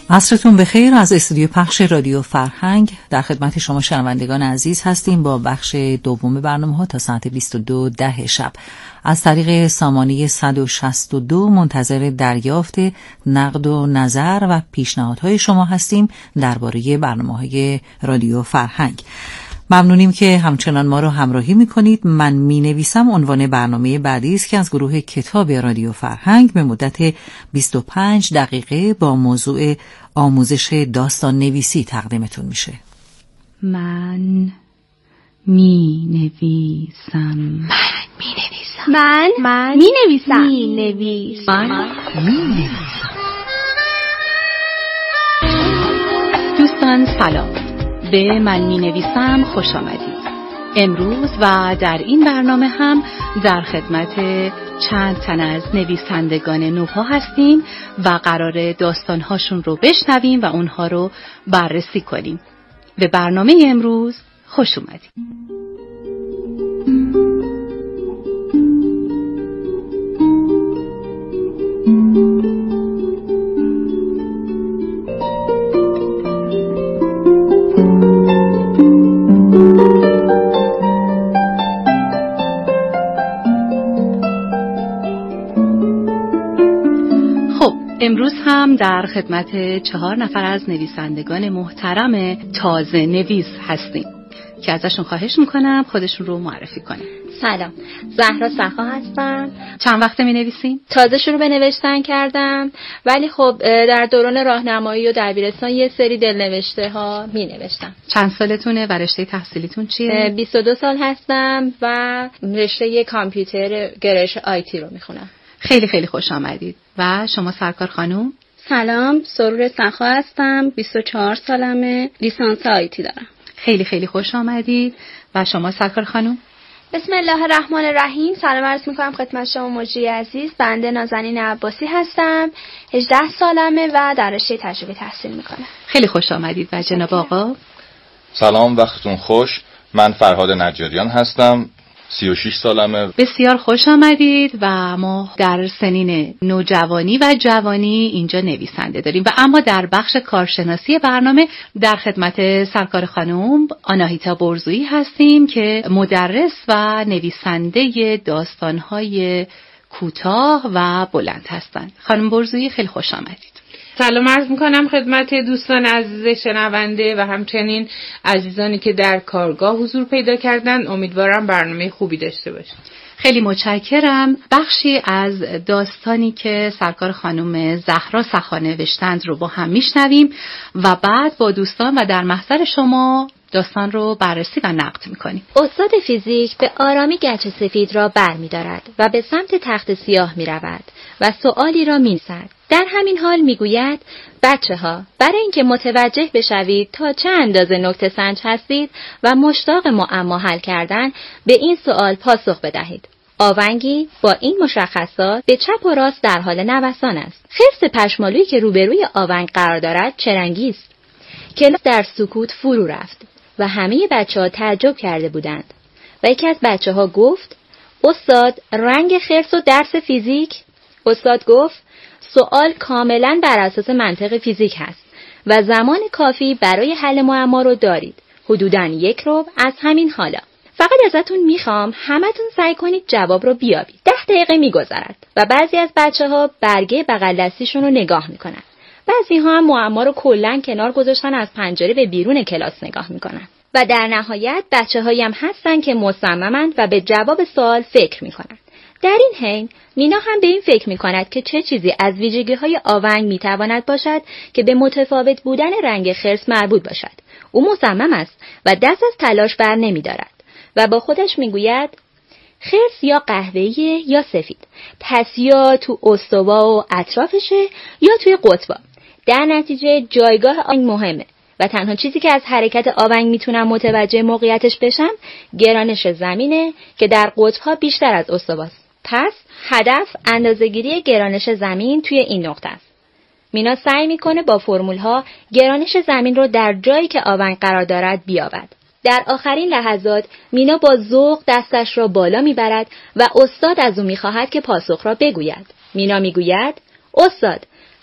عصرتون بخیر. از استودیو پخش رادیو فرهنگ در خدمت شما شنوندگان عزیز هستیم با بخش دوم برنامه‌ها تا ساعت 22:10 شب. از طریق سامانه 162 منتظر دریافت نقد و نظر و پیشنهادهای شما هستیم درباره برنامه‌های رادیو فرهنگ. ممنونیم که همچنان ما رو همراهی میکنید. من مینویسم عنوان برنامه بعدی است که از گروه کتاب رادیو فرهنگ به مدت 25 دقیقه با موضوع آموزش داستان نویسی تقدیمتون میشه. من مینویسم. من مینویسم. دوستان سلام. به من مینویسم خوش آمدید. امروز و در این برنامه هم در خدمت چند تن از نویسندگان نوپا هستیم و قرار داستانهاشون رو بشنویم و اونها رو بررسی کنیم. به برنامه امروز خوش اومدید. امروز هم در خدمت 4 نفر از نویسندگان محترم تازه نویس هستیم که ازشون خواهش میکنم خودشون رو معرفی کنن. سلام، زهرا سخا هستم. چند وقته می نویسیم؟ تازه شروع به نوشتن کردم، ولی خب در دوران راهنمایی و دبیرستان یه سری دلنوشته ها می نوشتم. چند سالتونه و رشته تحصیلیتون چیه؟ 22 سال هستم و رشته کامپیوتر گرایش آیتی رو میخونم. خیلی خیلی خوش آمدید. و شما سرکار خانوم؟ سلام، سرور سخا هستم. 24 سالمه، لیسانس آیتی دارم. خیلی خیلی خوش آمدید. و شما سرکار خانوم؟ بسم الله الرحمن الرحیم. سلام عرض میکنم خدمت شما مجری عزیز. بنده نازنین عباسی هستم. 18 سالمه و در رشته تجربه تحصیل میکنم. خیلی خوش آمدید. و جناب آقا؟ سلام، وقتتون خوش. من فرهاد نجاریان هستم. 36 سالمه. بسیار خوش آمدید. و ما در سنین نوجوانی و جوانی اینجا نویسنده داریم و اما در بخش کارشناسی برنامه در خدمت سرکار خانم آناهیتا برزویی هستیم که مدرس و نویسنده داستان‌های کوتاه و بلند هستند. خانم برزویی خیلی خوش آمدید. سلام عرض میکنم خدمت دوستان عزیز شنونده و همچنین عزیزانی که در کارگاه حضور پیدا کردن. امیدوارم برنامه خوبی داشته باشید. خیلی متشکرم. بخشی از داستانی که سرکار خانم زهرا سخا نوشتند رو با هم میشنویم و بعد با دوستان و در محضر شما داستان رو بررسی و نقد میکنیم. استاد فیزیک به آرامی گچ سفید را بر می دارد و به سمت تخت سیاه می رود و سؤالی را می نویسد. در همین حال می گوید بچه‌ها، برای اینکه متوجه بشوید تا چه اندازه نکته سنج هستید و مشتاق معما حل کردن، به این سؤال پاسخ بدهید. آونگی با این مشخصات به چپ و راست در حال نوسان است. خرس پشمالویی که روبروی آونگ قرار دارد چه رنگی است؟ کلاس در سکوت فرو رفت و همه بچه‌ها تعجب کرده بودند و یکی از بچه‌ها گفت استاد، رنگ خرس و درس فیزیک؟ استاد گفت سوال کاملا بر اساس منطق فیزیک هست و زمان کافی برای حل معما رو دارید، حدوداً 1 ربع از همین حالا. فقط ازتون میخوام همتون سعی کنید جواب رو بیابید. 10 دقیقه میگذرد و بعضی از بچه‌ها برگه بغل دستیشون رو نگاه میکنن. بعضی ها هم معما رو کلاً کنار گذاشتن از پنجره به بیرون کلاس نگاه میکنن. و در نهایت بچه‌هایی هم هستن که مصممند و به جواب سوال فکر میکنن. در این حین مینا هم به این فکر میکند که چه چیزی از ویژگی‌های آونگ میتواند باشد که به متفاوت بودن رنگ خرس مربوط باشد. او مصمم است و دست از تلاش بر نمیدارد و با خودش میگوید خرس یا قهوه‌ایه یا سفید، پس یا تو استوا و اطرافشه یا توی قطبا. در نتیجه جایگاه آونگ مهمه و تنها چیزی که از حرکت آونگ میتونم متوجه موقعیتش بشم گرانش زمینه که در قطب‌ها بیشتر از استواست. پس هدف اندازه‌گیری گرانش زمین توی این نقطه است. مینا سعی میکنه با فرمول‌ها گرانش زمین رو در جایی که آونگ قرار دارد بیابد. در آخرین لحظات مینا با ذوق دستش را بالا میبرد و استاد از او میخواهد که پاسخ را بگوید. مینا میگوید استاد،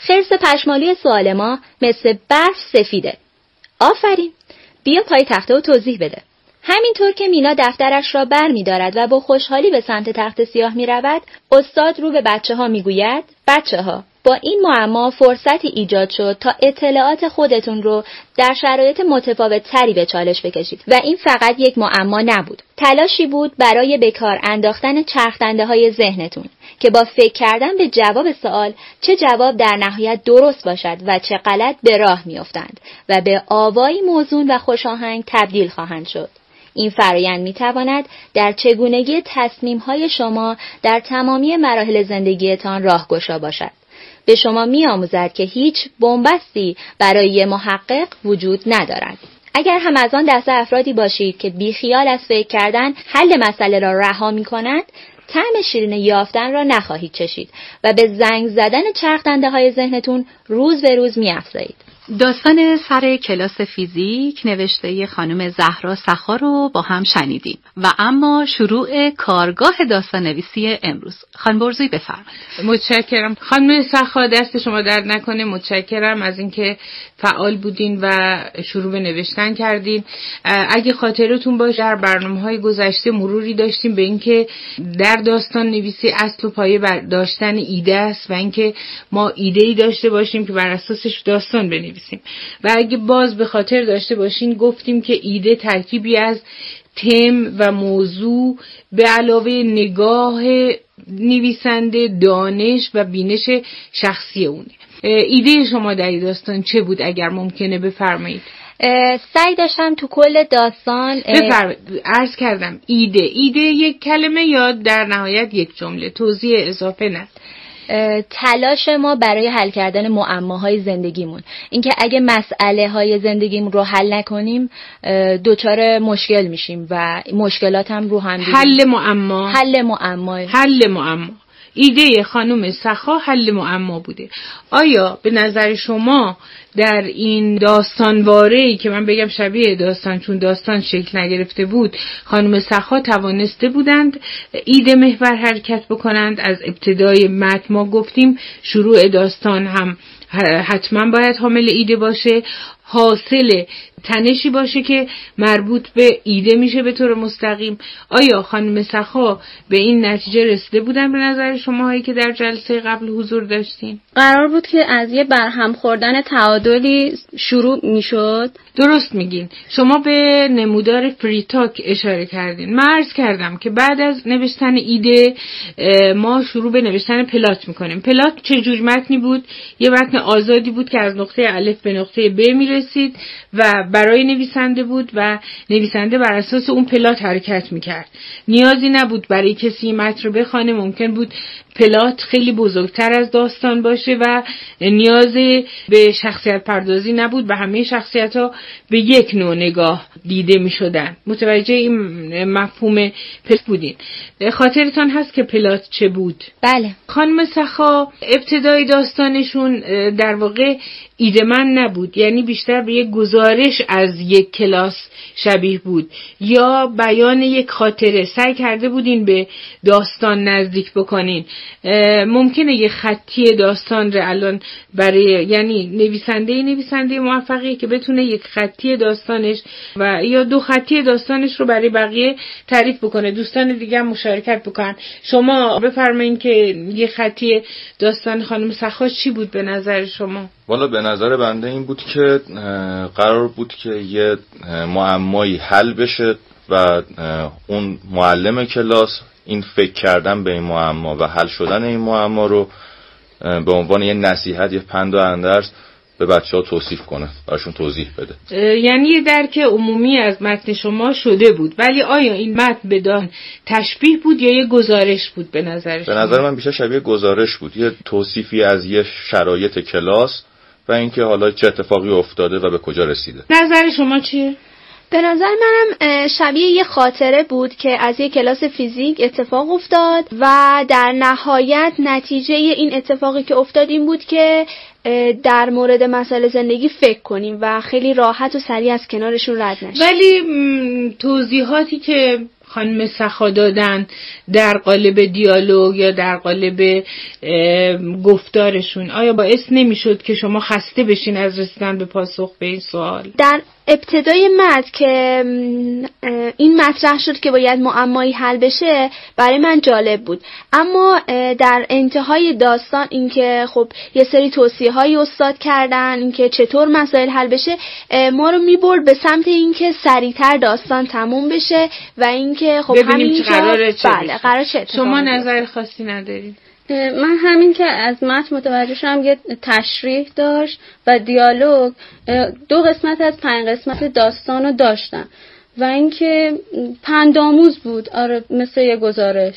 خرس پشمالوی سوال ما مثل برف سفیده. آفرین. بیا پای تخته و توضیح بده. همینطور که مینا دفترش را بر می دارد و با خوشحالی به سمت تخت سیاه می رود، استاد رو به بچه ها می گوید: بچه ها، با این معما فرصتی ایجاد شد تا اطلاعات خودتون رو در شرایط متفاوت تری به چالش بکشید و این فقط یک معما نبود. تلاشی بود برای به کار انداختن چرخدنده های ذهنتون که با فکر کردن به جواب سوال چه جواب در نهایت درست باشد و چه غلط به راه می افتند و به آوایی موزون و خوشاهنگ تبدیل خواهند شد. این فرایند میتواند در چگونگی تصمیم‌های شما در تمامی مراحل زندگیتان راهگشا باشد. به شما می‌آموزد که هیچ بنبستی برای محقق وجود ندارد. اگر هم از آن دسته افرادی باشید که بیخیال از فکر کردن حل مسئله را رها می‌کنند، طعم شیرین یافتن را نخواهید چشید و به زنگ زدن چرخدنده‌های ذهنتون روز به روز می‌افزایید. داستان سر کلاس فیزیک نوشته خانم زهرا سخا رو با هم شنیدیم و اما شروع کارگاه داستان نویسی امروز. خانم برزوی بفرمایید. متشکرم خانم سخا، دست شما درد نکنه. متشکرم از اینکه فعال بودین و شروع به نوشتن کردین. اگه خاطرتون باشه در برنامه‌های گذشته مروری داشتیم به اینکه در داستان نویسی اصل و پایه داشتن ایده است و اینکه ما ایده‌ای داشته باشیم که بر اساسش داستان بنویسیم. و اگه باز به خاطر داشته باشین گفتیم که ایده ترکیبی از تم و موضوع به علاوه نگاه نویسنده، دانش و بینش شخصی اونه. ایده شما در داستان چه بود اگر ممکنه بفرمایید؟ سعی داشتم تو کل داستان عرض کردم ایده یک کلمه یا در نهایت یک جمله، توضیح اضافه نه. تلاش ما برای حل کردن معماهای زندگیمون، اینکه اگه مسئله های زندگیمون رو حل نکنیم دچار مشکل میشیم و مشکلات هم رو هم حل معما. ایده خانم سخا حل معما بوده. آیا به نظر شما در این داستانواره‌ای که من بگم شبیه داستان چون داستان شکل نگرفته بود، خانم سخا توانسته بودند ایده محور حرکت بکنند؟ از ابتدای متن ما گفتیم شروع داستان هم حتما باید حامل ایده باشه، حاصل تنشی باشه که مربوط به ایده میشه به طور مستقیم. آیا خانم سخا به این نتیجه رسیده بودن به نظر شماهایی که در جلسه قبل حضور داشتین؟ قرار بود که از یه برهم خوردن تعادلی شروع میشد. درست میگین. شما به نمودار فری تاک اشاره کردین. من عرض کردم که بعد از نوشتن ایده ما شروع به نوشتن پلات میکنیم. پلات چه جور متنی بود؟ یه متن آزادی بود که از نقطه الف به نقطه ب میرسید و برای نویسنده بود و نویسنده بر اساس اون پلات حرکت میکرد. نیازی نبود برای کسی متن رو بخونه. ممکن بود پلات خیلی بزرگتر از داستان باشه و نیاز به شخصیت پردازی نبود و همه شخصیت ها به یک نوع نگاه دیده می شدن. متوجه این مفهوم پلات بودین؟ خاطرتان هست که پلات چه بود؟ بله. خانم سخا ابتدای داستانشون در واقع ایده‌مند نبود، یعنی بیشتر به یک گزارش از یک کلاس شبیه بود یا بیان یک خاطره. سعی کرده بودین به داستان نزدیک بکنین. ممکنه یک خطی داستان رو الان برای یعنی نویسنده موفقی که بتونه یک خطی داستانش و یا دو خطی داستانش رو برای بقیه تعریف بکنه، دوستان دیگه هم مشارکت بکنن. شما بفرمایید که یک خطی داستان خانم سخا چی بود به نظر شما؟ والا به نظر بنده این بود که قرار بود که یه معمایی حل بشه و اون معلم کلاس این فکر کردن به این معما و حل شدن این معما رو به عنوان یه نصیحت، یه پند و اندرز به بچه‌ها توصیف کنه، براشون توضیح بده. یعنی یه درک عمومی از متن شما شده بود، ولی آیا این متن بدان تشبیه بود یا یه گزارش بود به نظر شما؟ به نظر من بیشتر شبیه گزارش بود، یه توصیفی از یه شرایط کلاس و اینکه حالا چه اتفاقی افتاده و به کجا رسیده. نظر شما چیه؟ به نظر منم شبیه یه خاطره بود که از یه کلاس فیزیک اتفاق افتاد و در نهایت نتیجه این اتفاقی که افتاد این بود که در مورد مسائل زندگی فکر کنیم و خیلی راحت و سریع از کنارشون رد نشیم. ولی توضیحاتی که خانم سخا دادن در قالب دیالوگ یا در قالب گفتارشون، آیا باعث نمیشد که شما خسته بشین از رسیدن به پاسخ به این سوال؟ در ابتدای متن که این مطرح شد که باید معمایی حل بشه برای من جالب بود، اما در انتهای داستان اینکه خب یه سری توصیه‌های استاد کردن اینکه چطور مسائل حل بشه، ما رو میبرد به سمت اینکه سریعتر داستان تموم بشه و اینکه خب همین قراره چه بله قراره چه شما نظر خاصی ندارید؟ من همین که از متن متوجه شدم یه تشریح داشت و دیالوگ، 2 قسمت از 5 قسمت داستانو داشتن و اینکه پندآموز بود. آره مثل یه گزارش.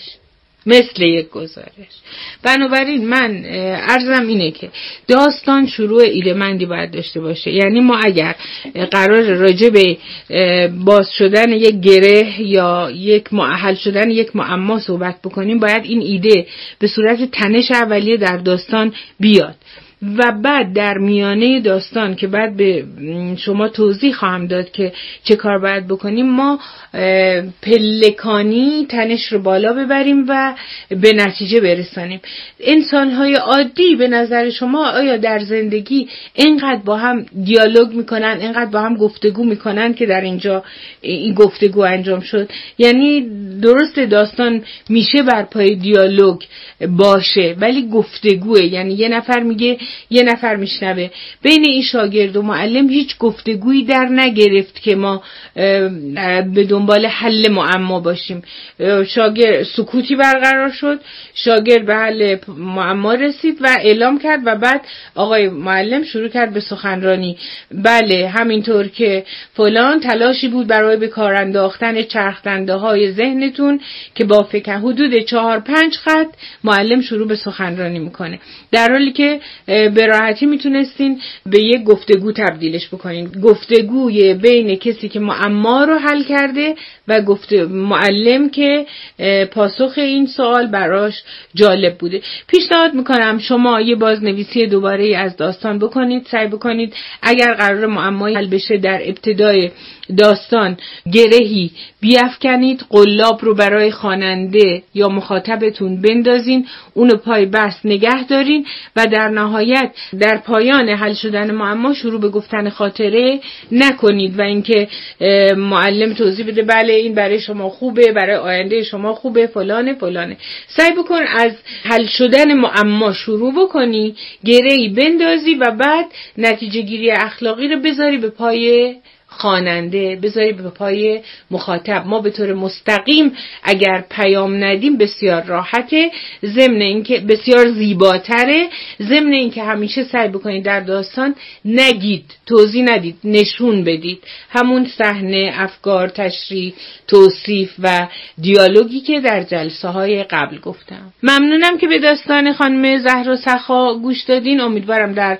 بنابراین من عرضم اینه که داستان شروع ایده‌مندی باید داشته باشه. یعنی ما اگر قرار راجع به باز شدن یک گره یا حل شدن یک معما صحبت بکنیم، باید این ایده به صورت تنش اولیه در داستان بیاد و بعد در میانه داستان که بعد به شما توضیح خواهم داد که چه کار باید بکنیم، ما پلکانی تنش رو بالا ببریم و به نتیجه برسانیم. انسان‌های عادی به نظر شما آیا در زندگی اینقدر با هم دیالوگ میکنن، اینقدر با هم گفتگو میکنن که در اینجا این گفتگو انجام شد؟ یعنی درست داستان میشه بر پای دیالوگ باشه ولی گفتگوه، یعنی یه نفر میگه یه نفر میشنوه. بین این شاگرد و معلم هیچ گفتگویی در نگرفت که ما به دنبال حل معما باشیم. شاگرد سکوتی برقرار شد، شاگرد به حل معما رسید و اعلام کرد و بعد آقای معلم شروع کرد به سخنرانی. بله همینطور که فلان تلاشی بود برای به کار انداختن چرخدنده های ذهنتون که با فکر حدود 4-5 خط معلم شروع به سخنرانی میکنه، در حالی که به راحتی میتونستین به یک گفتگو تبدیلش بکنین. گفتگوی بین کسی که معما رو حل کرده و معلم که پاسخ این سوال براش جالب بوده. پیشنهاد میکنم شما یه بازنویسی دوباره از داستان بکنید، سعی بکنید اگر قرار معمایی حل بشه در ابتدای داستان گرهی بیافکنید، قلاب رو برای خواننده یا مخاطبتون بندازین، اونو پای بست نگه دارین و در نهایت در پایان حل شدن معما شروع به گفتن خاطره نکنید و اینکه معلم توضیح بده بله این برای شما خوبه، برای آینده شما خوبه، فلانه. سعی بکن از حل شدن معما شروع بکنی، گرهی بندازی و بعد نتیجه گیری اخلاقی رو بذاری به پای خواننده، بذاری به پای مخاطب. ما به طور مستقیم اگر پیام ندیم بسیار راحته، ضمن اینکه بسیار زیباتره، ضمن اینکه همیشه سعی بکنید در داستان نگید، توضیح ندید، نشون بدید. همون صحنه، افکار، تشریح، توصیف و دیالوگی که در جلسه های قبل گفتم. ممنونم که به داستان خانم زهرا سخا گوش دادین. امیدوارم در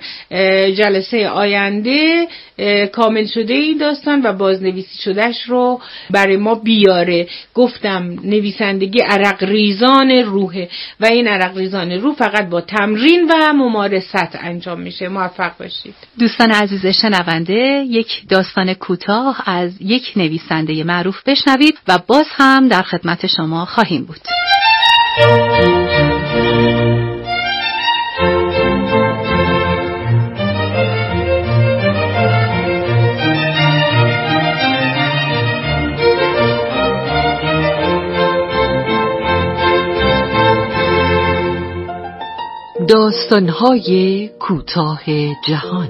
جلسه آینده کامل شده این داستان و بازنویسی شدهش رو برای ما بیاره. گفتم نویسندگی عرق ریزان روحه و این عرق ریزان روح فقط با تمرین و ممارست انجام میشه. موفق باشید. دوستان عزیز شنونده، یک داستان کوتاه از یک نویسنده معروف بشنوید و باز هم در خدمت شما خواهیم بود. داستان‌های کوتاه جهان.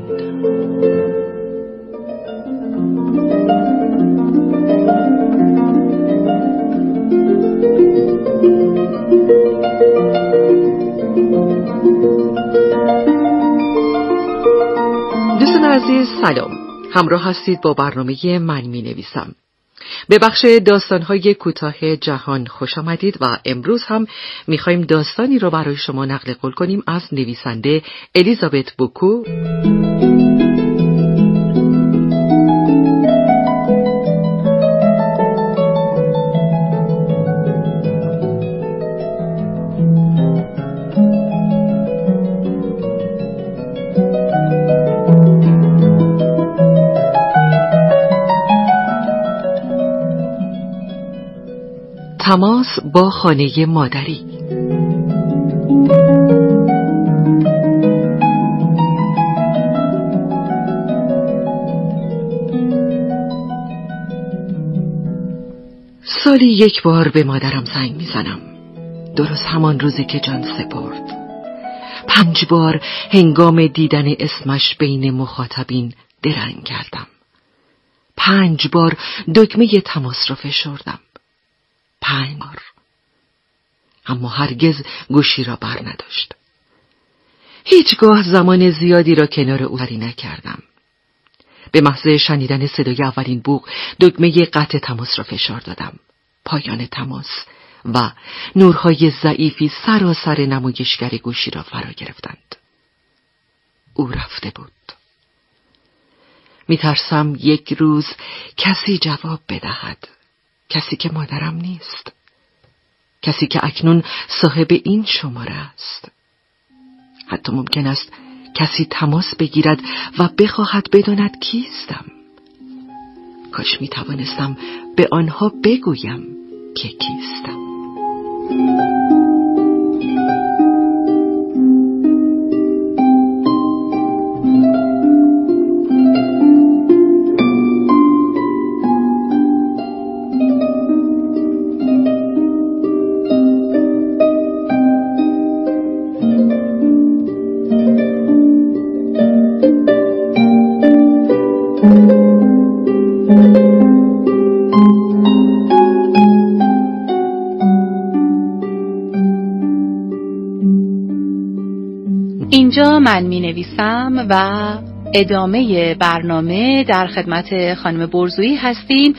دوستان عزیز سلام، همراه هستید با برنامه من می نویسم. به بخش داستان‌های کوتاه جهان خوش آمدید و امروز هم می‌خوایم داستانی رو برای شما نقل قول کنیم از نویسنده الیزابت بوکو. تماس با خانه مادری. سالی یک بار به مادرم زنگ میزنم، درست همان روزی که جان سپرد. 5 بار هنگام دیدن اسمش بین مخاطبین درنگ کردم. 5 بار دکمه تماس را فشردم. 5 بار. اما هرگز گوشی را بر نداشت. هیچگاه زمان زیادی را کنار او سپری نکردم. به محض شنیدن صدای اولین بوق دکمه قطع تماس را فشار دادم. پایان تماس و نورهای ضعیفی سراسر نمایشگر گوشی را فرا گرفتند. او رفته بود. میترسم یک روز کسی جواب بدهد. کسی که مادرم نیست. کسی که اکنون صاحب این شماره است. حتی ممکن است کسی تماس بگیرد و بخواهد بداند کیستم. کاش میتوانستم به آنها بگویم که کیستم. اینجا من می نویسم و ادامه برنامه در خدمت خانم برزویی هستیم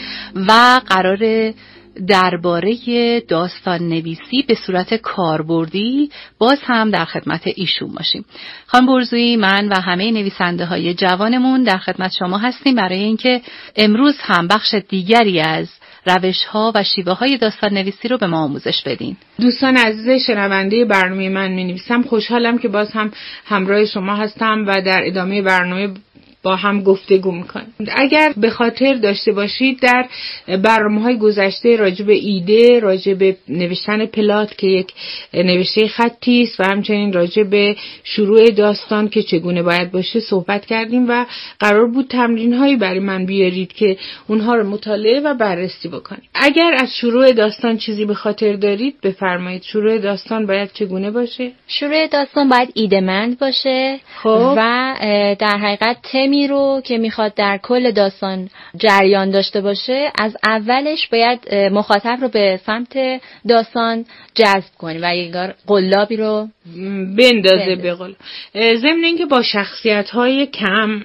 و قرار درباره داستان نویسی به صورت کاربردی باز هم در خدمت ایشون باشیم. خانم برزویی، من و همه نویسنده های جوانمون در خدمت شما هستیم برای اینکه امروز هم بخش دیگری از روش‌ها و شیوه‌های داستان نویسی رو به ما آموزش بدین. دوستان عزیز شنونده برنامه من می‌نویسم، خوشحالم که باز هم همراه شما هستم و در ادامه برنامه با هم گفتگو میکنیم. اگر به خاطر داشته باشید در برنامه‌های گذشته راجع به ایده، راجع به نوشتن پلات که یک نوشته خطی است و همچنین راجع به شروع داستان که چگونه باید باشه صحبت کردیم و قرار بود تمرین‌هایی برای من بیارید که اونها رو مطالعه و بررسی بکنید. اگر از شروع داستان چیزی به خاطر دارید بفرمایید. شروع داستان باید چگونه باشه؟ شروع داستان باید ایده‌مند باشه. خب. و در حقیقت تمی رو که میخواد در کل داستان جریان داشته باشه از اولش باید مخاطب رو به سمت داستان جذب کنی و یک قلابی رو بندازه به قول. ضمن اینکه با شخصیت‌های کم،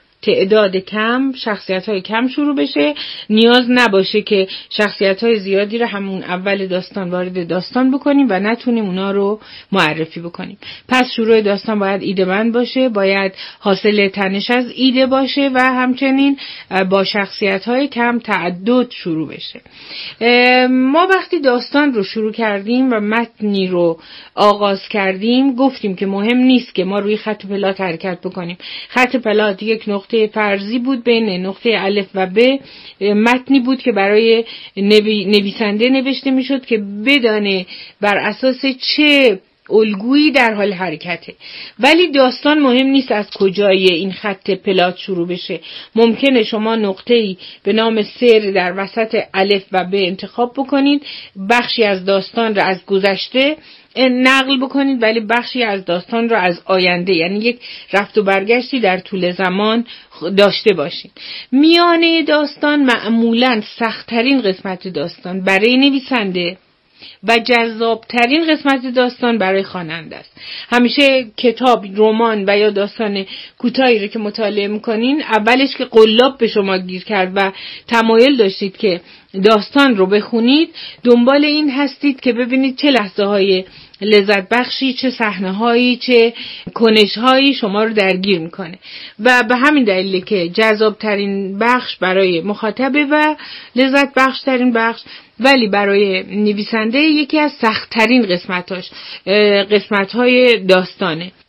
تعداد کم، شخصیت‌های کم شروع بشه، نیاز نباشه که شخصیت‌های زیادی رو همون اول داستان وارد داستان بکنیم و نتونیم اونا رو معرفی بکنیم. پس شروع داستان باید ایده‌مند باشه، باید حاصل تنش از ایده باشه و همچنین با شخصیت‌های کم تعدد شروع بشه. ما وقتی داستان رو شروع کردیم و متنی رو آغاز کردیم گفتیم که مهم نیست که ما روی خط پلات حرکت بکنیم. خط پلات یک نقطه فرضی بود بین نقطه الف و ب، متنی بود که برای نویسنده نوشته میشد که بدانه بر اساس چه الگویی در حال حرکته. ولی داستان مهم نیست از کجای این خط پلات شروع بشه. ممکنه شما نقطه‌ای به نام سر در وسط الف و ب انتخاب بکنید، بخشی از داستان را از گذشته نقل بکنید ولی بخشی از داستان را از آینده، یعنی یک رفت و برگشتی در طول زمان داشته باشید. میانه داستان معمولاً سخت‌ترین قسمت داستان برای نویسنده و جذابترین قسمت داستان برای خواننده است. همیشه کتاب، رمان و یا داستان کوتاهی رو که مطالعه میکنین اولش که قلاب به شما گیر کرد و تمایل داشتید که داستان رو بخونید، دنبال این هستید که ببینید چه لحظه های لذت بخشی، چه صحنه هایی، چه کنش هایی شما رو درگیر میکنه و به همین دلیله که جذاب ترین بخش برای مخاطبه و لذت بخش ترین بخش، ولی برای نویسنده یکی از سخت ترین قسمت های داستانه.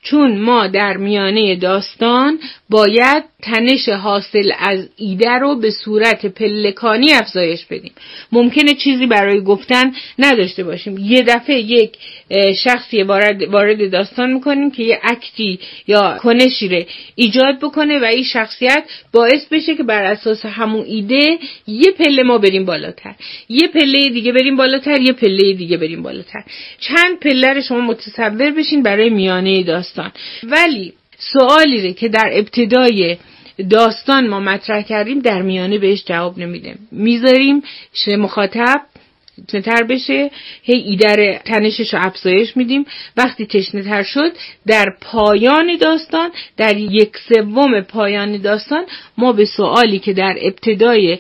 چون ما در میانه داستان باید تنش حاصل از ایده رو به صورت پلکانی افزایش بدیم. ممکنه چیزی برای گفتن نداشته باشیم، یه دفعه یک شخصی وارد داستان میکنیم که یه اکتی یا کنشی رو ایجاد بکنه و این شخصیت باعث بشه که بر اساس همون ایده یه پله ما بریم بالاتر، یه پله دیگه بریم بالاتر، یه پله دیگه بریم بالاتر. چند پله رو شما متصور بشین برای میانه داستان. ولی سوالی رو که در ابتدای داستان ما مطرح کردیم در میانه بهش جواب نمیدیم، میذاریم مخاطب تشنه‌تر بشه، هی ایده تنشش رو افزایش میدیم. وقتی تشنه‌تر شد در پایان داستان، در 1/3 پایان داستان، ما به سوالی که در ابتدای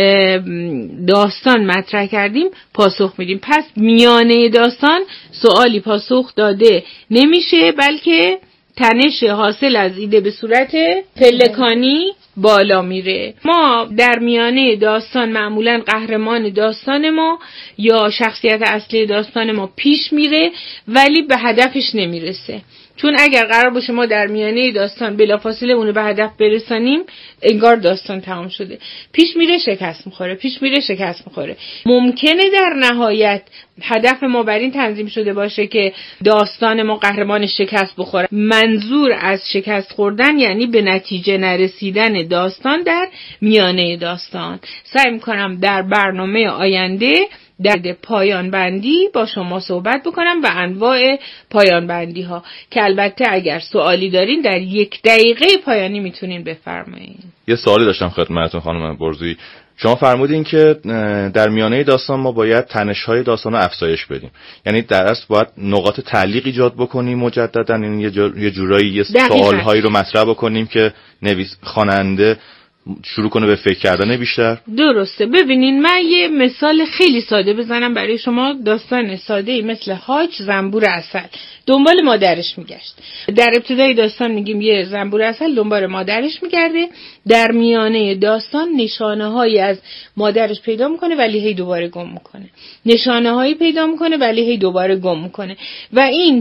داستان مطرح کردیم پاسخ میدیم. پس میانه داستان سوالی پاسخ داده نمیشه، بلکه تنش حاصل از ایده به صورت پلکانی بالا میره. ما در میانه داستان معمولاً قهرمان داستان ما یا شخصیت اصلی داستان ما پیش میره ولی به هدفش نمیرسه. چون اگر قرار باشه ما در میانه داستان بلافاصله اونو به هدف برسانیم، انگار داستان تمام شده. پیش میره شکست میخوره، پیش میره شکست میخوره. ممکنه در نهایت هدف ما بر این تنظیم شده باشه که داستان ما قهرمان شکست بخوره. منظور از شکست خوردن یعنی به نتیجه نرسیدن داستان در میانه داستان. سعی میکنم در برنامه آینده در پایان بندی با شما صحبت بکنم و انواع پایان بندی ها که البته اگر سوالی دارین در 1 دقیقه پایانی میتونین بفرمایین. یه سوالی داشتم خدمتتون خانم برزویی. شما فرمودین که در میانه داستان ما باید تنش‌های داستان رو افزایش بدیم، یعنی در اصل باید نقاط تعلیق ایجاد بکنیم مجددا، یعنی یه جورایی یه سوال‌هایی رو مطرح بکنیم که خواننده شروع کنه به فکر کردن بیشتر. درسته. ببینین من یه مثال خیلی ساده بزنم برای شما. داستان ساده‌ای مثل حاج زنبور عسل دنبال مادرش میگشت. در ابتدای داستان میگیم یه زنبور عسل دنبال مادرش میگرده، در میانه داستان نشانه‌هایی از مادرش پیدا میکنه ولی هی دوباره گم میکنه، نشانه‌هایی پیدا میکنه ولی هی دوباره گم میکنه و این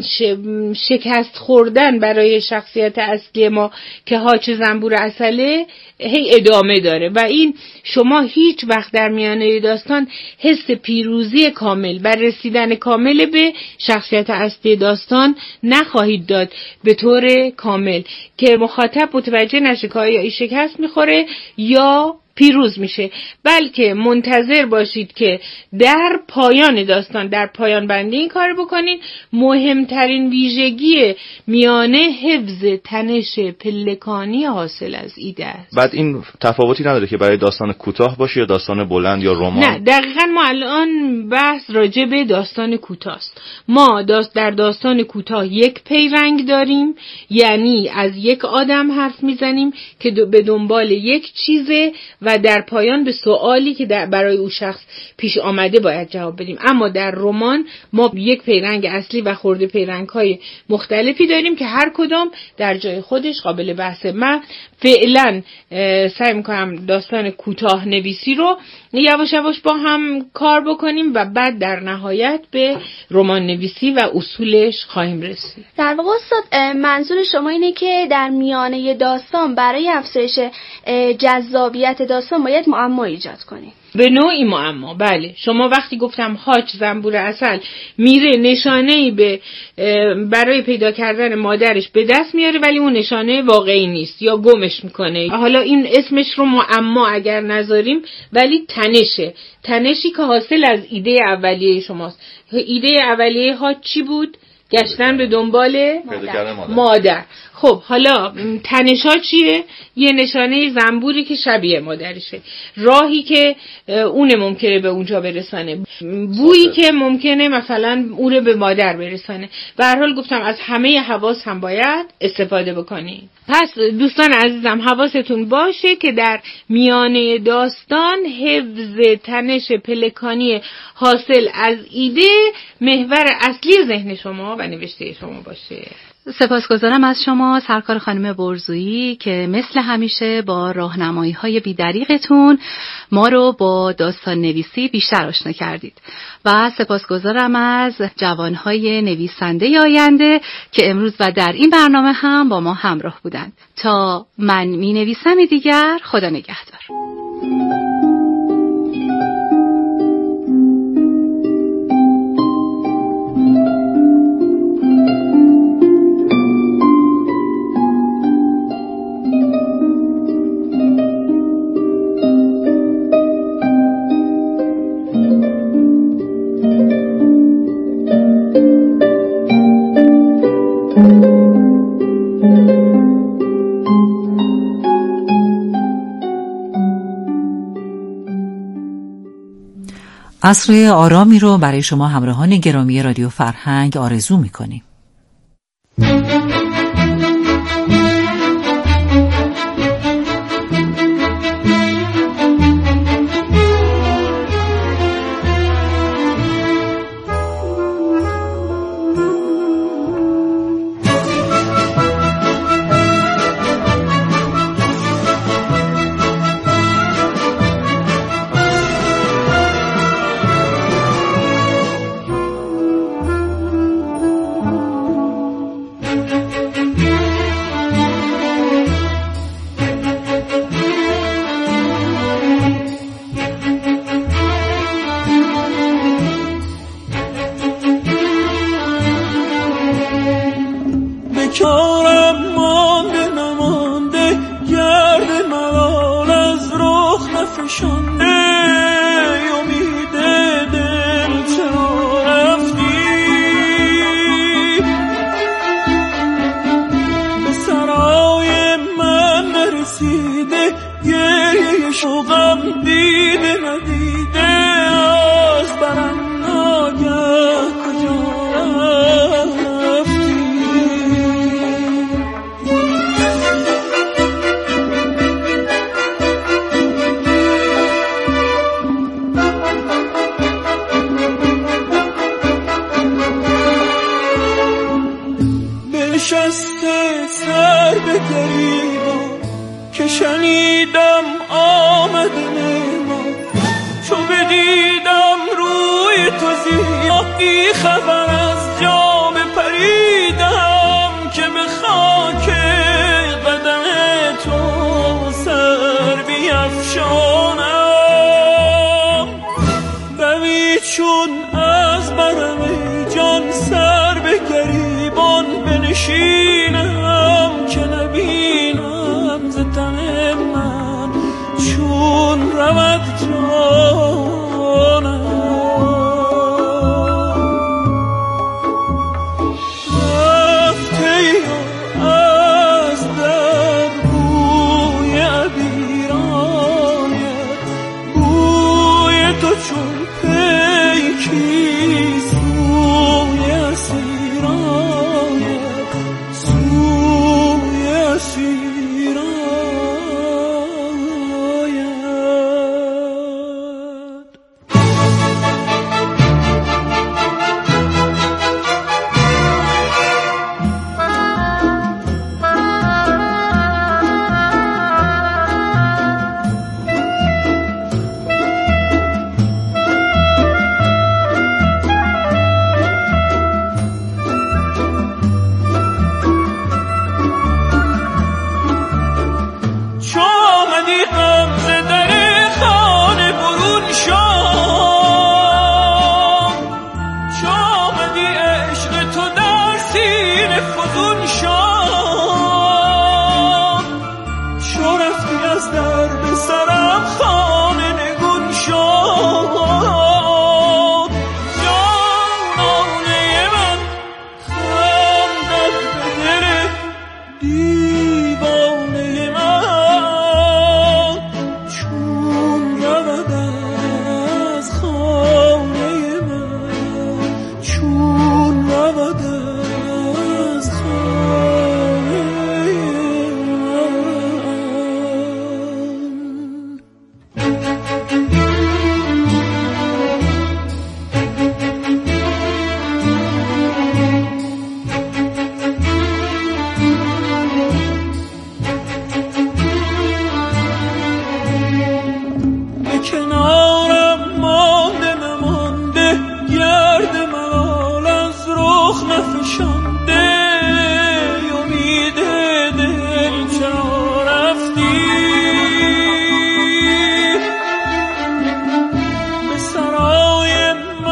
شکست خوردن برای شخصیت اصلی ما که حاج زنبور عسله هی ادامه داره و این شما هیچ وقت در میانه داستان حس پیروزی کامل بر رسیدن کامل به شخصیت اصلی داستان نخواهید داد به طور کامل که مخاطب متوجه نشه که آیا این شکست میخوره یا پیروز میشه، بلکه منتظر باشید که در پایان داستان، در پایان بندی این کار بکنین. مهمترین ویژگی میانه حفظ تنش پلکانی حاصل از ایده است. بعد این تفاوتی نداره که برای داستان کوتاه باشه یا داستان بلند یا رمان؟ نه، دقیقاً ما الان بحث راجع به داستان کوتاه است. ما در داستان کوتاه یک پیرنگ داریم، یعنی از یک آدم حرف میزنیم که به دنبال یک چیزه و در پایان به سوالی که برای او شخص پیش آمده باید جواب بدیم. اما در رمان ما یک پیرنگ اصلی و خورده پیرنگ‌های مختلفی داریم که هر کدام در جای خودش قابل بحثه. من فعلا سعی می‌کنم داستان کوتاه نویسی رو یواش یواش با هم کار بکنیم و بعد در نهایت به رمان نویسی و اصولش خواهیم رسید. در واقع استاد منظور شما اینه که در میانه داستان برای افزایش جذابیت داستان باید معما ایجاد کنیم. به نوعی معما، بله. شما وقتی گفتم حاج زنبور عسل میره نشانه‌ای برای پیدا کردن مادرش به دست میاره ولی اون نشانه واقعی نیست یا گمش میکنه. حالا این اسمش رو معما اگر نذاریم ولی تنشی که حاصل از ایده اولیه شماست. ایده اولیه حاج چی بود؟ گشتن به دنبال مادر. خب حالا تنش‌ها چیه؟ یه نشانه زنبوری که شبیه مادرشه، راهی که اون ممکنه به اونجا برسانه، بویی که ممکنه مثلا اون به مادر برسانه. به هر حال گفتم از همه حواس هم باید استفاده بکنید. پس دوستان عزیزم حواستون باشه که در میانه داستان حفظ تنش پلکانی حاصل از ایده محور اصلی ذهن شما و نوشته شما باشه. سپاسگزارم از شما سرکار خانم برزویی که مثل همیشه با راهنمایی‌های بی‌دریغتون ما رو با داستان نویسی بیشتر آشنا کردید و سپاسگزارم از جوانهای نویسنده آینده که امروز و در این برنامه هم با ما همراه بودند. تا من می نویسم دیگر، خدا نگهدار. عصر آرامی رو برای شما همراهان گرامی رادیو فرهنگ آرزو می‌کنیم. نشسته سر به گریبان که شنیدم آمده مهمان، چو بدیدم روی تو زیادی خبر از